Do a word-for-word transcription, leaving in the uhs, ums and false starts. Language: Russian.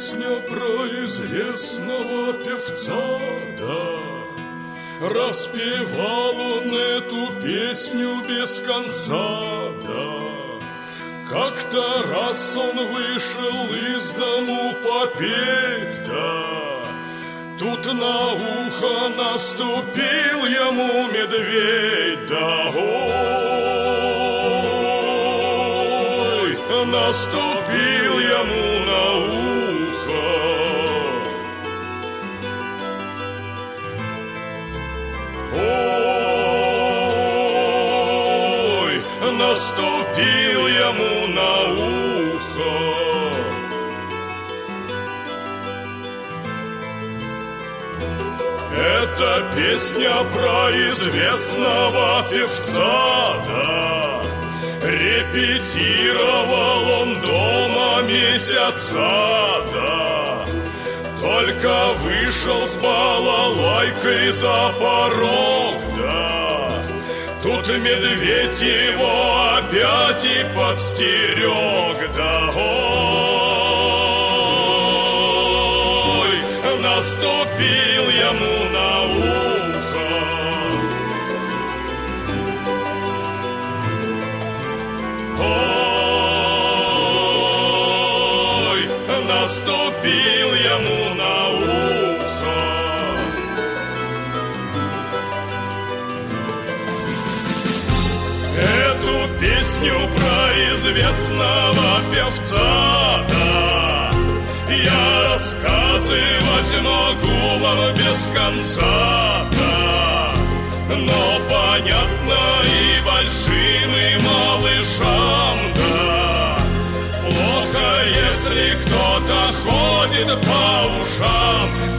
песня про известного певца, да. Распевал он эту песню без конца, да. Как-то раз он вышел из дому попеть, да. Тут на ухо наступил ему медведь, да. Ой, наступил ему на ухо. Ой, наступил ему на ухо. Это песня про известного певца, да. Репетировал он дома месяца, да. Только вышел с балалайкой за порог, да. Тут медведь его опять и подстерег, да. Ой, наступил ему на ухо. Ой, наступил ему на ухо. Эту песню про известного певца, да, я рассказывать могу вам без конца, да. Но понятно и большим, и малышам, да. Плохо, если кто-то ходит по ушам.